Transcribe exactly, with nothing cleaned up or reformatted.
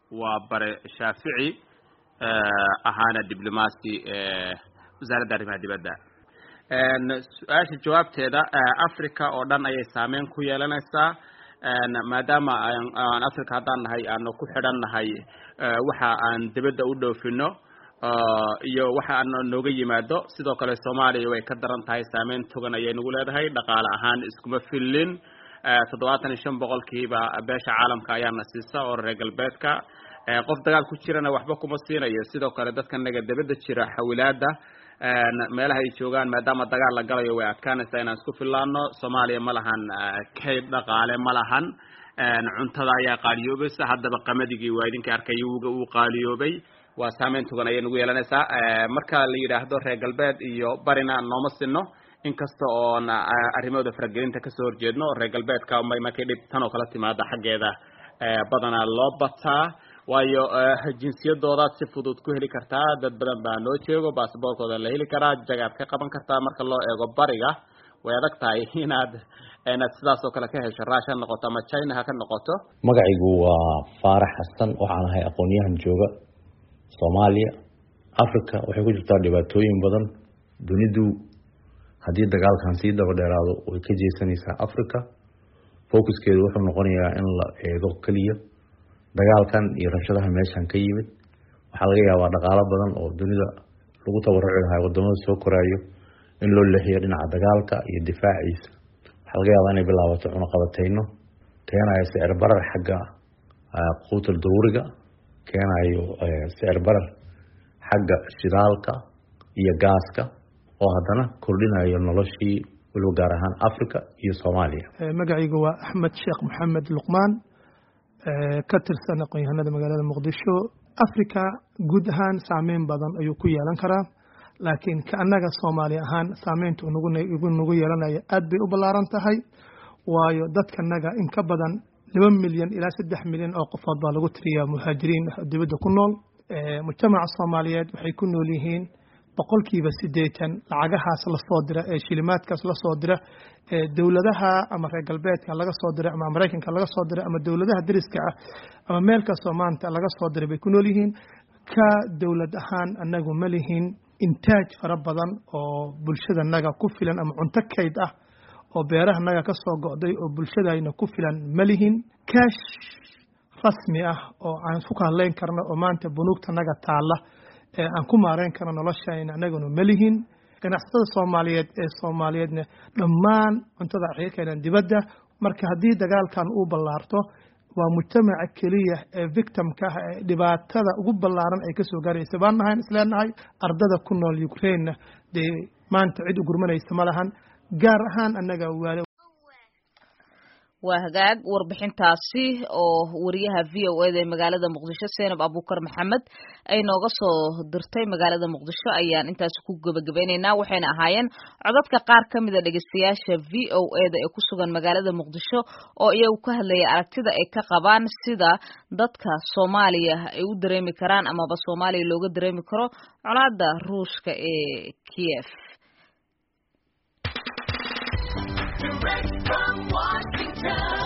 وبر شافعي أهانا دبلوماسي وزارة arrimaha dibadda su-aasha jawaabteeda Africa oo dhan ayay saameyn ku yeelanaysaa maadaama aan Africa haddaan nahay aan ku xidhan nahay waxa aan dibadda u dhoofino iyo waxa aan nooga yimaado sidoo kale Soomaaliya way ka daran tahay saameyn togan ayay nagu leedahay dhaqaale ahaan iskuma filin toddobaatan iyo shan boqolkiiba beesha caalamka ayaana siisa oo reer galbeedka qof dagaal ku jirana waxba kuma siinayo sidoo kale dadka naga dibadda jira xawilaada meelaha ay joogaan maadaama dagaal la galayo way adkaanaysaa inaan isku filaano Soomaaliya ma lahan kayd dhaqaale ma lahan cuntada ayaa qaaliyoobay haddaba qamadigi waa idinka arkay uu qaaliyoobay waa saameyn togan ayay nagu yeelanaysaa marka la yiraahdo reer galbeed iyo barina nooma sinno inkasta oo arrimada faragelinta ka soo horjeedno reer galbeedka markay dhib tan oo kala timaada xageeda badana loo bataa waayo jinsiyadooda si fudud ku heli kartaa dad badan baa noo jeego baasaboorkooda la heli karaa jagaad ka qaban kartaa marka loo eego bariga way adag tahay inaad inaad sidaas oo kale ka hesho raashin noqoto ama China ha ka noqoto magacaygu waa Faarax Xasan waxaan ahay aqoonyahan jooga Soomaaliya Afrika waxay ku jirtaa dhibaatooyin badan dunidu haddii dagaalkan sii daba dheeraado way ka jeesanaysaa Afrika focuskeedu wuxuu noqonayaa in la eego kaliya dagaalkan iyo rabshadaha meeshan ka yimid waxa laga yaabaa dhaqaale badan oo dunida lagu tabaruci lahaa wadamada soo koraayo in loo leexiyo dhinaca dagaalka iyo difaaciisa waxa laga yaabaa inay bilaabato cunaqabateyno keenayo sicir barar xagga quutal daruuriga keenayo sicir barar xagga shidaalka iyo gaaska oo haddana kordhinayo noloshii waliba gaar ahaan Afrika iyo Soomaaliya magacaygu waa Axmed Sheekh Maxamed Luqmaan ka tirsan aqoonyahanada magaalada Muqdisho Afrika guud ahaan saameyn badan ayuu ku yeelan karaa laakiin ka annaga Soomaali ahaan saameyntu ugu ugu yeelanaya aad bay u ballaaran tahay waayo dadkanaga in ka badan laba milyan ilaa saddex milyan oo qofood baa lagu tiriyaa muhaajiriin dibadda ku nool mujtamaca Soomaaliyeed waxay ku nool yihiin boqolkiiba siddeetan lacagahaas la soo dira ee shilimaadkaas la soo dira ee dawladaha ama reer galbeedka laga soo dira ama Mareykanka laga soo dira ama dawladaha dariska ah ama meel ka Soomaaliya laga soo dira bay ku nool yihiin ka dawlad ahaan anagu ma lihin intaaj fara badan oo bulshada naga ku filan ama cunto kayd ah oo beeraha naga ka soo go'day oo bulshadayna ku filan ma lihin cash rasmi ah oo aan ku kaleyn karno oo maanta bunuugta naga taala aan ku maareen karno noloshayna anaguna ma lihin ganacsatada Soomaaliyeed ee Soomaaliyeedna dhammaan cuntada ay keenan dibadda marka haddii dagaalkan uu ballaarto waa mujtamaca kaliya ee victimka ah ee dhibaatada ugu ballaaran ay ka soo gaaraysa baan nahay isleenahay ardada ku nool Ukraine de maanta cid u gurmanaysa ma lahan gaar ahaan anaga waa waa hagaag warbixintaasi oo wariyaha V O A ee magaalada Muqdisho Seenab Abuukar Maxamed ay nooga soo dirtay magaalada Muqdisho ayaan intaas ku gabagabeynayna waxayna ahaayeen codadka qaar kamid ah dhageystayaasha V O A ee ku sugan magaalada Muqdisho oo iyagu ka hadlayay aragtida ay ka qabaan sida dadka Soomaaliya ay u dareemi karaan ama ba Soomaaliya looga dareemi karo colaadda Ruushka ee Kiev. Direct from Washington.